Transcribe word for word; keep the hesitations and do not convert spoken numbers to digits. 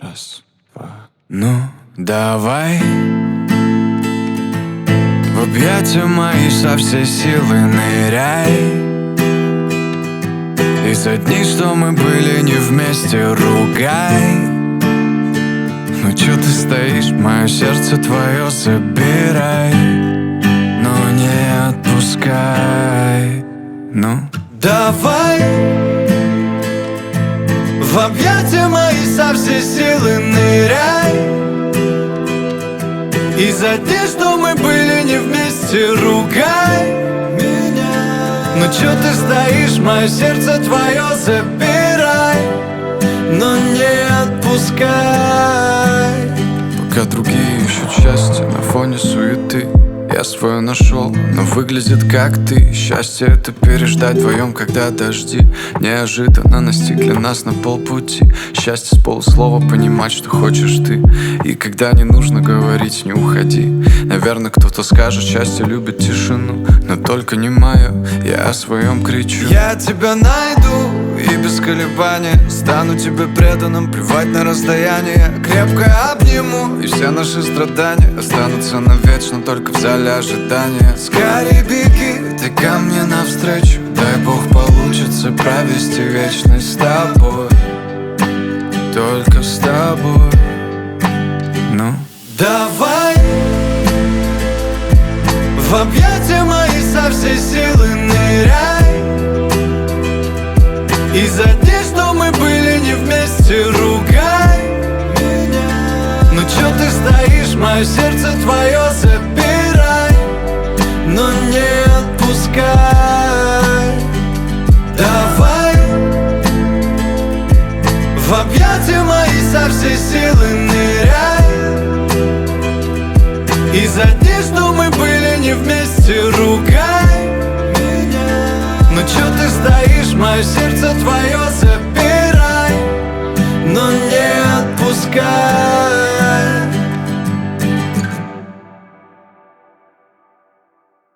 Раз, два. Ну, давай в объятия мои со всей силы ныряй. И за дни, что мы были не вместе, ругай. Ну чё ты стоишь, мое сердце твое забирай, но не отпускай. Ну, давай в объятия мои со всей силы ныряй. И за дни, что мы были не вместе, ругай меня. Ну чё ты стоишь, мое сердце твое забирай, но не отпускай. Пока другие ищут счастье на фоне суеты, я свое нашел, но выглядит как ты. Счастье — это переждать вдвоем, когда дожди неожиданно настигли нас на полпути. Счастье с полуслова понимать, что хочешь ты. И когда не нужно говорить, не уходи. Наверное, кто-то скажет, счастье любит тишину, но только не мое, я о своем кричу. Я тебя найду и без колебания стану тебе преданным, плевать на расстояние. Крепко обниму, и все наши страдания останутся навечно только в зале ожидания. Скорей беги, ты ко мне навстречу, дай бог получится провести вечность с тобой, только с тобой. Ну, давай в объятия мои со всей силы ныряй. И за дни, что мы были не вместе, ругай меня. Ну чё ты стоишь, мое сердце твое забирай, но не отпускай. Давай в объятия мои со всей силы ныряй. И за дни, что мы были не вместе, ругай меня. Ну чё ты стоишь, мое сердце твое забирай,